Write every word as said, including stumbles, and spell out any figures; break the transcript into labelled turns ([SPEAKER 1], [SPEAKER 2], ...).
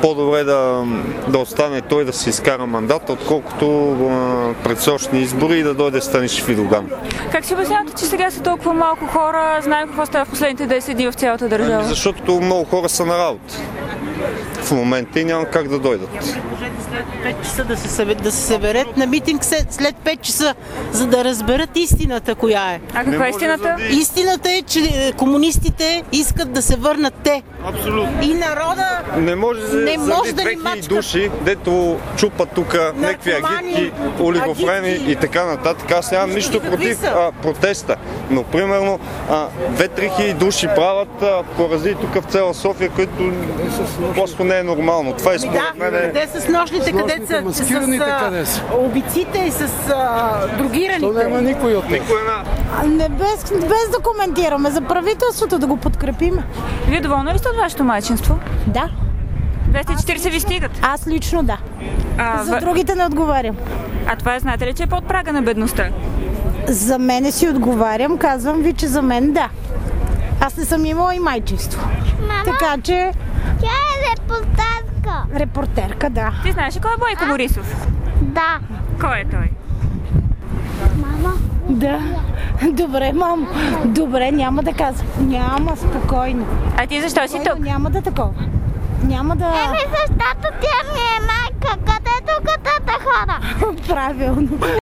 [SPEAKER 1] по-добре да, да остане той да си изкара мандата, отколкото а, предсрочни избори и да дойде Станишев и Доган.
[SPEAKER 2] Как си обяснявате, че сега са толкова малко хора, знаем какво става в последните десет дни в цялата държава?
[SPEAKER 1] Ами защото много хора са на работа в момента и няма как да дойдат.
[SPEAKER 3] Можете след пет часа да се, събер, да се съберат на митинг след пет часа, за да разберат истината коя е.
[SPEAKER 2] А каква е истината?
[SPEAKER 3] Заради... Истината е, че комунистите искат да се върнат те.
[SPEAKER 1] Абсолютно.
[SPEAKER 3] И народа
[SPEAKER 1] не може,
[SPEAKER 3] не може да
[SPEAKER 1] две хиляди души, дето чупат тук някакви агитки, олигофрени агитки. И така нататък. Аз нямам нищо против а, протеста. Но примерно две-три хиляди души правят а, порази тук в цяла София, които просто не е нормално. Това е според
[SPEAKER 3] да,
[SPEAKER 1] мен.
[SPEAKER 3] Къде са с нощните, къде са с, с, с убийците и с а, другираните?
[SPEAKER 4] То няма никой от
[SPEAKER 1] Никой на...
[SPEAKER 5] Не, без, без да коментираме. За правителството да го подкрепим.
[SPEAKER 2] Вие доволни ли сте от вашето майчинство?
[SPEAKER 5] Да.
[SPEAKER 2] двеста и четиридесет ви стигат?
[SPEAKER 5] Аз лично да.
[SPEAKER 2] А,
[SPEAKER 5] За в... другите не отговарям.
[SPEAKER 2] А това знаете ли, че е под прага на бедността?
[SPEAKER 5] За мене си отговарям, казвам ви, че за мен да. Аз не съм имала и майчинство.
[SPEAKER 6] Мама,
[SPEAKER 5] така че...
[SPEAKER 6] тя е репортерка.
[SPEAKER 5] Репортерка, да.
[SPEAKER 2] Ти знаеш ли кой е Бойко Борисов?
[SPEAKER 6] Да.
[SPEAKER 2] Кой е той?
[SPEAKER 6] Мама.
[SPEAKER 5] Да. Добре, мамо. Добре, няма да казвам. Няма, спокойно.
[SPEAKER 2] А ти защо си тук?
[SPEAKER 5] Няма да такова. Няма да...
[SPEAKER 6] Еми, защото тя ми е майка, където където хора.
[SPEAKER 5] Правилно.